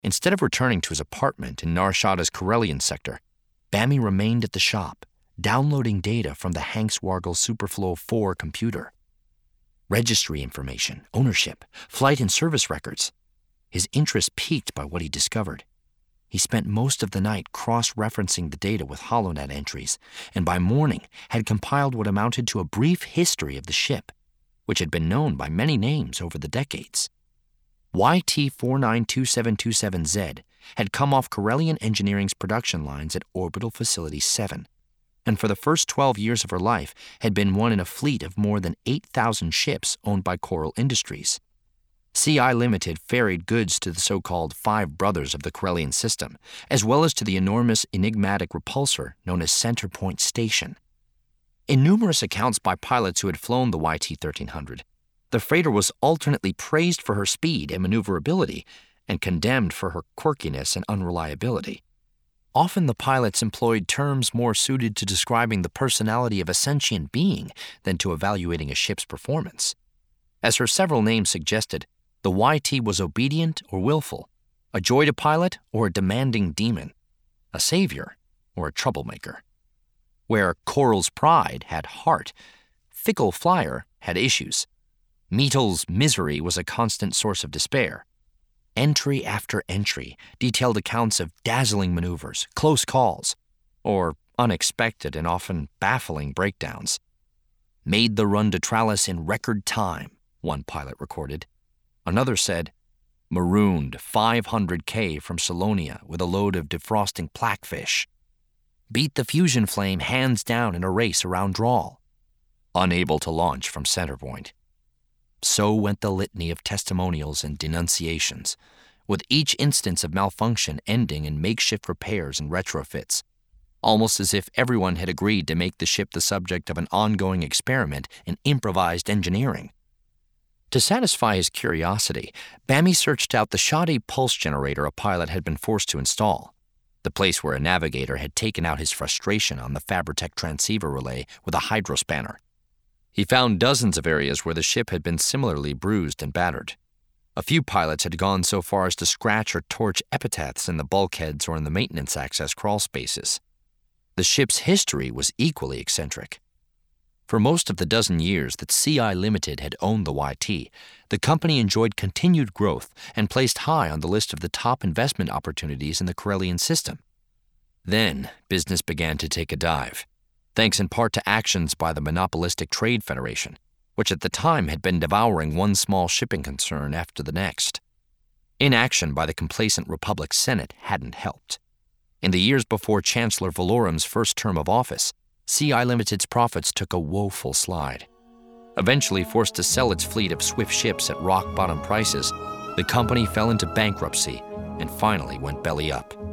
Instead of returning to his apartment in Nar Shadda's Karelian sector, Bammy remained at the shop, downloading data from the Hanks Wargel Superflow 4 computer. Registry information, ownership, flight and service records. His interest piqued by what he discovered. He spent most of the night cross-referencing the data with HoloNet entries, and by morning had compiled what amounted to a brief history of the ship, which had been known by many names over the decades. YT-492727Z had come off Karelian Engineering's production lines at Orbital Facility 7, and for the first 12 years of her life had been one in a fleet of more than 8,000 ships owned by Coral Industries. CI Limited ferried goods to the so-called Five Brothers of the Karelian system, as well as to the enormous enigmatic repulsor known as Centerpoint Station. In numerous accounts by pilots who had flown the YT-1300, the freighter was alternately praised for her speed and maneuverability and condemned for her quirkiness and unreliability. Often the pilots employed terms more suited to describing the personality of a sentient being than to evaluating a ship's performance. As her several names suggested, the YT was obedient or willful, a joy to pilot or a demanding demon, a savior or a troublemaker. Where Coral's Pride had heart, Fickle Flyer had issues. Meetl's Misery was a constant source of despair. Entry after entry detailed accounts of dazzling maneuvers, close calls, or unexpected and often baffling breakdowns. Made the run to Tralles in record time, one pilot recorded. Another said, marooned 500K from Salonia with a load of defrosting plaquefish. Beat the fusion flame hands down in a race around Drawl. Unable to launch from Centerpoint. So went the litany of testimonials and denunciations, with each instance of malfunction ending in makeshift repairs and retrofits, almost as if everyone had agreed to make the ship the subject of an ongoing experiment in improvised engineering. To satisfy his curiosity, Bammy searched out the shoddy pulse generator a pilot had been forced to install, the place where a navigator had taken out his frustration on the Fabritech transceiver relay with a hydrospanner. He found dozens of areas where the ship had been similarly bruised and battered. A few pilots had gone so far as to scratch or torch epitaphs in the bulkheads or in the maintenance access crawl spaces. The ship's history was equally eccentric. For most of the dozen years that CI Limited had owned the YT, the company enjoyed continued growth and placed high on the list of the top investment opportunities in the Karelian system. Then, business began to take a dive, thanks in part to actions by the monopolistic Trade Federation, which at the time had been devouring one small shipping concern after the next. Inaction by the complacent Republic Senate hadn't helped. In the years before Chancellor Valorum's first term of office, CI Limited's profits took a woeful slide. Eventually forced to sell its fleet of swift ships at rock-bottom prices, the company fell into bankruptcy and finally went belly up.